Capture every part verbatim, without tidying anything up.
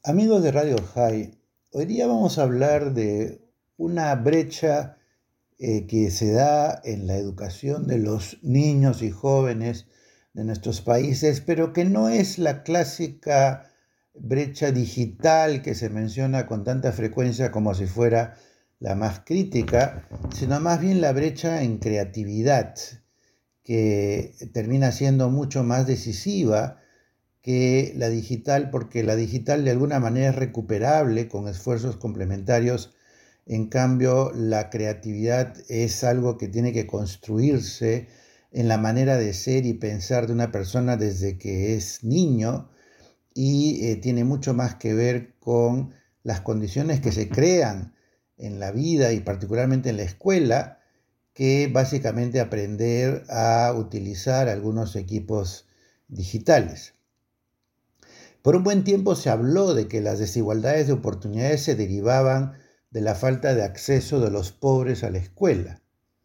Amigos de Radio High, hoy día vamos a hablar de una brecha eh, que se da en la educación de los niños y jóvenes de nuestros países, pero que no es la clásica brecha digital que se menciona con tanta frecuencia como si fuera la más crítica, sino más bien la brecha en creatividad, que termina siendo mucho más decisiva que la digital, porque la digital de alguna manera es recuperable con esfuerzos complementarios. En cambio, la creatividad es algo que tiene que construirse en la manera de ser y pensar de una persona desde que es niño y eh, tiene mucho más que ver con las condiciones que se crean en la vida y particularmente en la escuela, que básicamente aprender a utilizar algunos equipos digitales. Por un buen tiempo se habló de que las desigualdades de oportunidades se derivaban de la falta de acceso de los pobres a la escuela.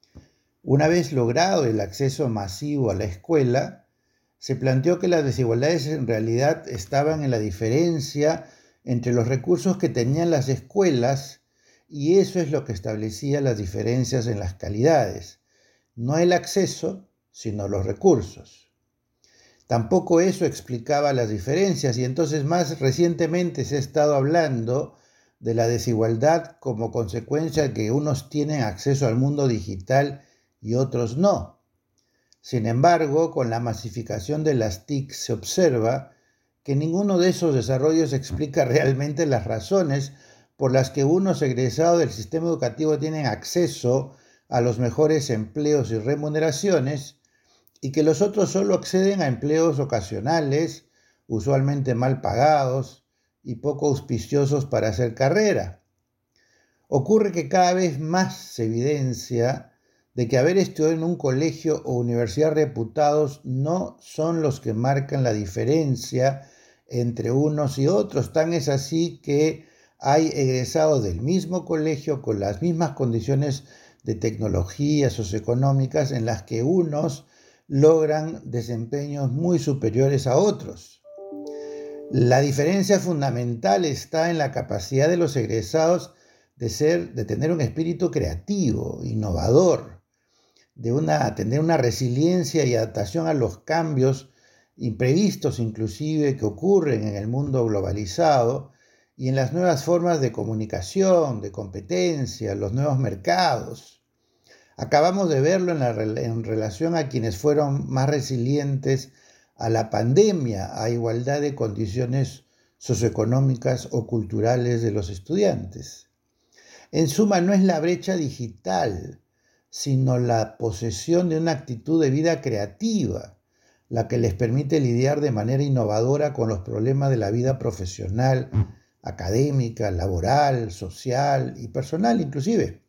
Una vez logrado el acceso masivo a la escuela, se planteó que las desigualdades en realidad estaban en la diferencia entre los recursos que tenían las escuelas, y eso es lo que establecía las diferencias en las calidades. No el acceso, sino los recursos. Tampoco eso explicaba las diferencias, y entonces más recientemente se ha estado hablando de la desigualdad como consecuencia de que unos tienen acceso al mundo digital y otros no. Sin embargo, con la masificación de las T I C se observa que ninguno de esos desarrollos explica realmente las razones por las que unos egresados del sistema educativo tienen acceso a los mejores empleos y remuneraciones, y que los otros solo acceden a empleos ocasionales, usualmente mal pagados y poco auspiciosos para hacer carrera. Ocurre que cada vez más se evidencia de que haber estudiado en un colegio o universidad reputados no son los que marcan la diferencia entre unos y otros. Tan es así que hay egresados del mismo colegio con las mismas condiciones de tecnología socioeconómicas en las que unos logran desempeños muy superiores a otros. La diferencia fundamental está en la capacidad de los egresados de ser, de tener un espíritu creativo, innovador, de una, tener una resiliencia y adaptación a los cambios imprevistos inclusive que ocurren en el mundo globalizado y en las nuevas formas de comunicación, de competencia, los nuevos mercados. Acabamos de verlo en, la, en relación a quienes fueron más resilientes a la pandemia, a igualdad de condiciones socioeconómicas o culturales de los estudiantes. En suma, no es la brecha digital, sino la posesión de una actitud de vida creativa, la que les permite lidiar de manera innovadora con los problemas de la vida profesional, académica, laboral, social y personal inclusive.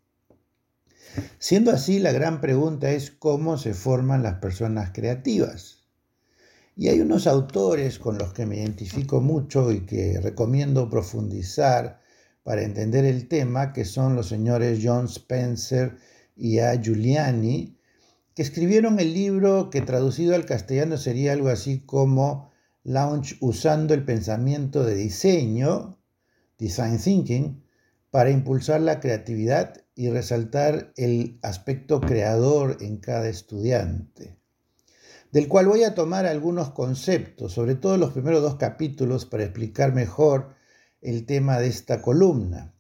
Siendo así, la gran pregunta es cómo se forman las personas creativas. Y hay unos autores con los que me identifico mucho y que recomiendo profundizar para entender el tema, que son los señores John Spencer y A. Giuliani, que escribieron el libro que traducido al castellano sería algo así como Launch usando el pensamiento de diseño, Design Thinking, para impulsar la creatividad y resaltar el aspecto creador en cada estudiante, del cual voy a tomar algunos conceptos, sobre todo los primeros dos capítulos, para explicar mejor el tema de esta columna.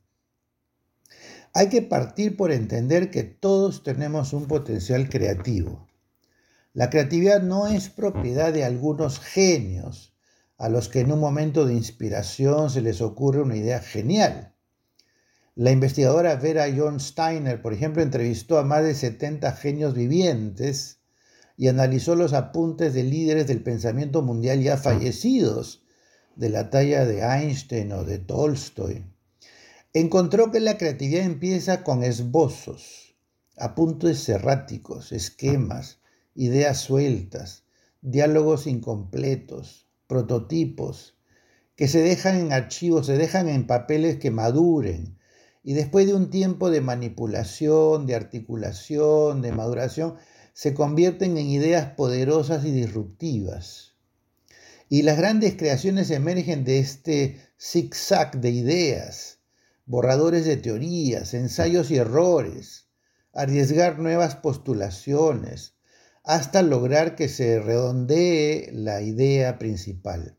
Hay que partir por entender que todos tenemos un potencial creativo. La creatividad no es propiedad de algunos genios, a los que en un momento de inspiración se les ocurre una idea genial. La investigadora Vera John Steiner, por ejemplo, entrevistó a más de setenta genios vivientes y analizó los apuntes de líderes del pensamiento mundial ya fallecidos, de la talla de Einstein o de Tolstoy. Encontró que la creatividad empieza con esbozos, apuntes erráticos, esquemas, ideas sueltas, diálogos incompletos, prototipos, que se dejan en archivos, se dejan en papeles que maduren, y después de un tiempo de manipulación, de articulación, de maduración, se convierten en ideas poderosas y disruptivas. Y las grandes creaciones emergen de este zigzag de ideas, borradores de teorías, ensayos y errores, arriesgar nuevas postulaciones, hasta lograr que se redondee la idea principal.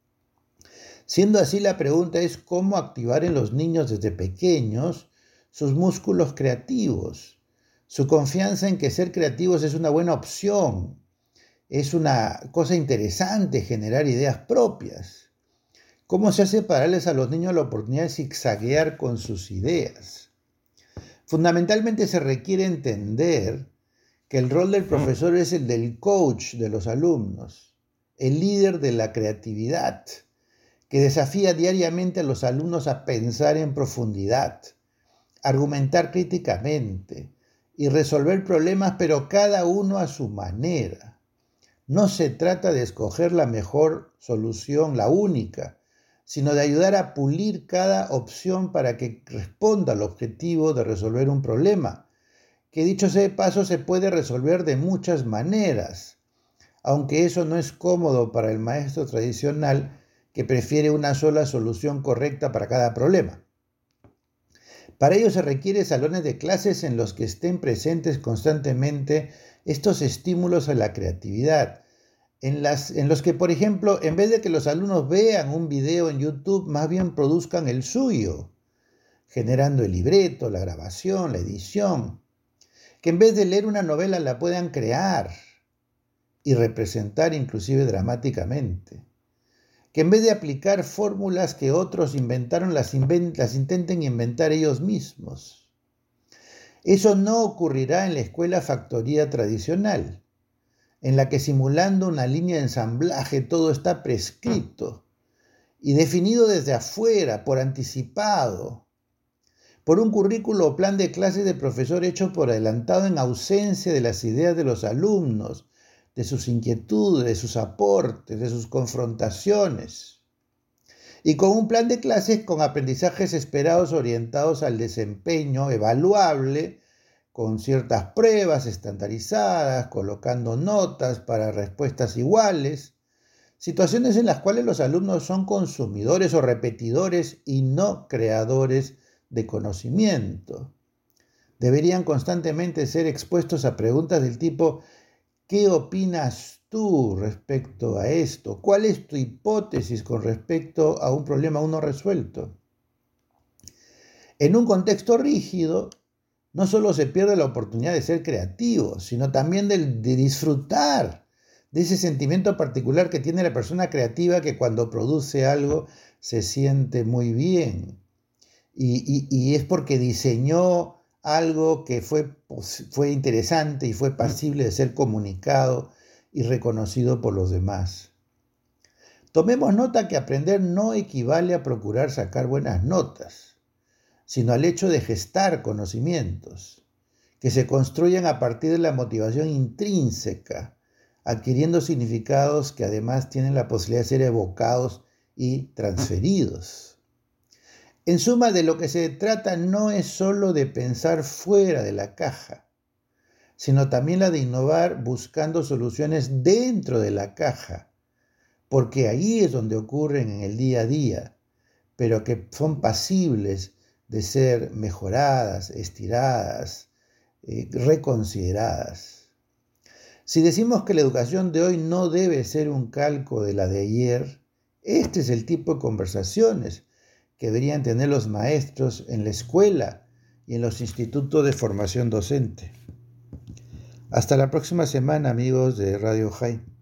Siendo así, la pregunta es cómo activar en los niños desde pequeños sus músculos creativos, su confianza en que ser creativos es una buena opción, es una cosa interesante generar ideas propias. ¿Cómo se hace para darles a los niños la oportunidad de zigzaguear con sus ideas? Fundamentalmente se requiere entender que el rol del profesor es el del coach de los alumnos, el líder de la creatividad, que desafía diariamente a los alumnos a pensar en profundidad, argumentar críticamente y resolver problemas, pero cada uno a su manera. No se trata de escoger la mejor solución, la única, sino de ayudar a pulir cada opción para que responda al objetivo de resolver un problema, que dicho sea de paso se puede resolver de muchas maneras, aunque eso no es cómodo para el maestro tradicional que prefiere una sola solución correcta para cada problema. Para ello se requiere salones de clases en los que estén presentes constantemente estos estímulos a la creatividad, en, las, en los que, por ejemplo, en vez de que los alumnos vean un video en YouTube, más bien produzcan el suyo, generando el libreto, la grabación, la edición, que en vez de leer una novela la puedan crear y representar inclusive dramáticamente, que en vez de aplicar fórmulas que otros inventaron, las, invent- las intenten inventar ellos mismos. Eso no ocurrirá en la escuela factoría tradicional, en la que simulando una línea de ensamblaje todo está prescrito y definido desde afuera, por anticipado, por un currículo o plan de clases de profesor hecho por adelantado en ausencia de las ideas de los alumnos, de sus inquietudes, de sus aportes, de sus confrontaciones, y con un plan de clases con aprendizajes esperados orientados al desempeño evaluable, con ciertas pruebas estandarizadas, colocando notas para respuestas iguales, situaciones en las cuales los alumnos son consumidores o repetidores y no creadores de conocimiento. Deberían constantemente ser expuestos a preguntas del tipo: ¿qué opinas tú respecto a esto? ¿Cuál es tu hipótesis con respecto a un problema aún no resuelto? En un contexto rígido, no solo se pierde la oportunidad de ser creativo, sino también de, de disfrutar de ese sentimiento particular que tiene la persona creativa, que cuando produce algo se siente muy bien. Y, y, y es porque diseñó algo que fue, fue interesante y fue pasible de ser comunicado y reconocido por los demás. Tomemos nota que aprender no equivale a procurar sacar buenas notas, sino al hecho de gestar conocimientos que se construyen a partir de la motivación intrínseca, adquiriendo significados que además tienen la posibilidad de ser evocados y transferidos. En suma, de lo que se trata no es solo de pensar fuera de la caja, sino también la de innovar buscando soluciones dentro de la caja, porque ahí es donde ocurren en el día a día, pero que son pasibles de ser mejoradas, estiradas, eh, reconsideradas. Si decimos que la educación de hoy no debe ser un calco de la de ayer, este es el tipo de conversaciones que deberían tener los maestros en la escuela y en los institutos de formación docente. Hasta la próxima semana, amigos de Radio High.